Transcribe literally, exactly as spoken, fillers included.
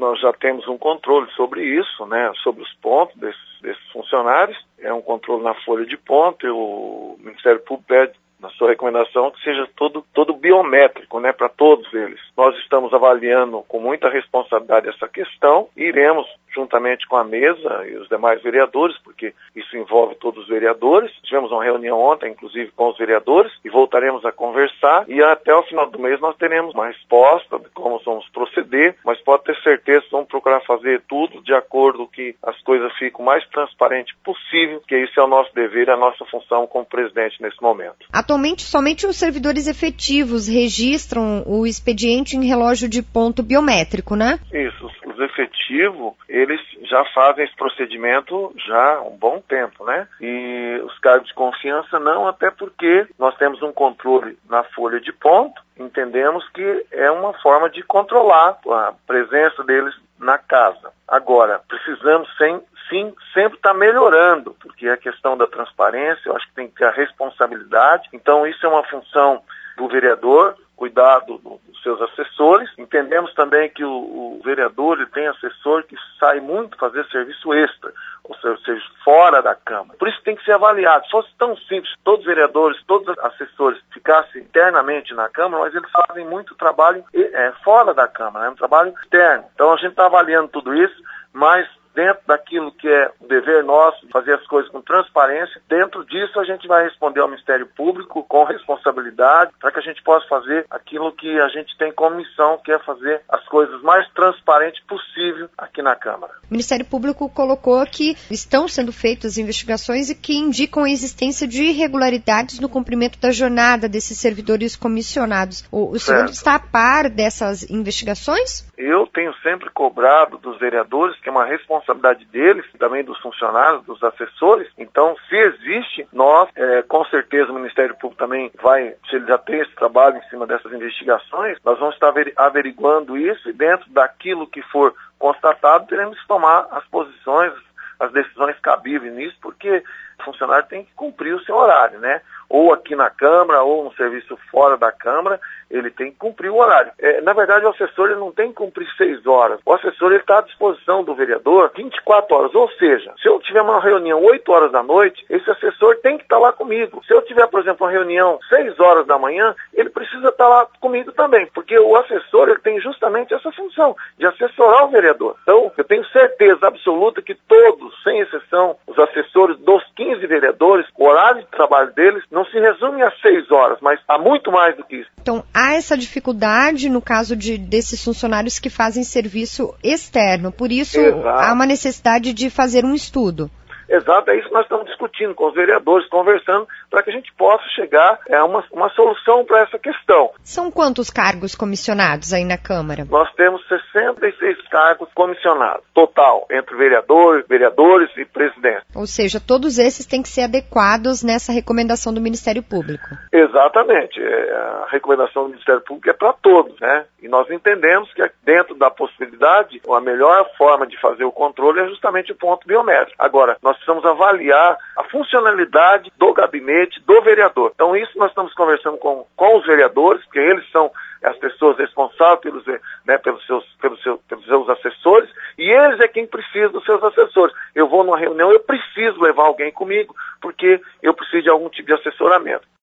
nós já temos um controle sobre isso, né, sobre os pontos desses, desses funcionários. É um controle na folha de ponto, e o Ministério Público pede, na sua recomendação, que seja todo, todo biométrico, né, para todos eles. Nós estamos avaliando com muita responsabilidade essa questão e iremos, juntamente com a mesa e os demais vereadores, porque isso envolve todos os vereadores. Tivemos uma reunião ontem, inclusive, com os vereadores, e voltaremos a conversar, e até o final do mês nós teremos uma resposta de como vamos proceder, mas pode ter certeza que vamos procurar fazer tudo de acordo com que as coisas fiquem o mais transparente possível, que isso é o nosso dever, a nossa função como presidente nesse momento. Atualmente, somente os servidores efetivos registram o expediente em relógio de ponto biométrico, né? Isso, os efetivos, eles já fazem esse procedimento já há um bom tempo, né? E os cargos de confiança não, até porque nós temos um controle na folha de ponto, entendemos que é uma forma de controlar a presença deles na casa. Agora, precisamos sem, sim, sempre estar tá melhorando, porque a questão da transparência, eu acho que tem que ter a responsabilidade. Então, isso é uma função do vereador, cuidar do, do, dos seus assessores. Entendemos também que o, o vereador ele tem assessor que sai muito fazer serviço extra, ou seja, fora da Câmara. Por isso tem que ser avaliado. Se fosse tão simples, todos os vereadores, todos os assessores ficassem internamente na Câmara, mas eles fazem muito trabalho é, fora da Câmara, é um trabalho externo. Então a gente está avaliando tudo isso, mas dentro daquilo que é o dever nosso, fazer as coisas com transparência, dentro disso a gente vai responder ao Ministério Público com responsabilidade, para que a gente possa fazer aquilo que a gente tem como missão, que é fazer as coisas mais transparentes possível aqui na Câmara. O Ministério Público colocou que estão sendo feitas investigações e que indicam a existência de irregularidades no cumprimento da jornada desses servidores comissionados. O, o senhor está a par dessas investigações? Eu tenho sempre cobrado dos vereadores, que é uma responsabilidade responsabilidade deles, também dos funcionários, dos assessores. Então, se existe, nós, é, com certeza o Ministério Público também vai, se ele já tem esse trabalho em cima dessas investigações, nós vamos estar averiguando isso e dentro daquilo que for constatado, teremos que tomar as posições, as decisões cabíveis nisso, porque o funcionário tem que cumprir o seu horário, né? Ou aqui na Câmara, ou no serviço fora da Câmara, ele tem que cumprir o horário. É, na verdade, o assessor ele não tem que cumprir seis horas. O assessor está à disposição do vereador vinte e quatro horas. Ou seja, se eu tiver uma reunião oito horas da noite, esse assessor tem que estar lá comigo. Se eu tiver, por exemplo, uma reunião seis horas da manhã, ele precisa estar lá comigo também, porque o assessor ele tem justamente essa função de assessorar o vereador. Então, eu tenho certeza absoluta que todos, sem exceção, os assessores dos quinze vereadores, o horário de trabalho deles não se resume a seis horas, mas há muito mais do que isso. Então, há essa dificuldade no caso de, desses funcionários que fazem serviço externo. Por isso, Exato. Há uma necessidade de fazer um estudo. Exato, é isso que nós estamos discutindo com os vereadores, conversando, para que a gente possa chegar a uma, uma solução para essa questão. São quantos cargos comissionados aí na Câmara? Nós temos sessenta e seis cargos comissionados, total, entre vereadores, vereadores e presidente. Ou seja, todos esses têm que ser adequados nessa recomendação do Ministério Público. Exatamente, a recomendação do Ministério Público é para todos, né? E nós entendemos que dentro da possibilidade, a melhor forma de fazer o controle é justamente o ponto biométrico. Agora, nós precisamos avaliar a funcionalidade do gabinete do vereador. Então, isso nós estamos conversando com, com os vereadores, porque eles são as pessoas responsáveis pelos, né, pelos, seus, pelos, seus, pelos seus assessores, e eles é quem precisa dos seus assessores. Eu vou numa reunião, eu preciso levar alguém comigo, porque eu preciso de algum tipo de assessoramento.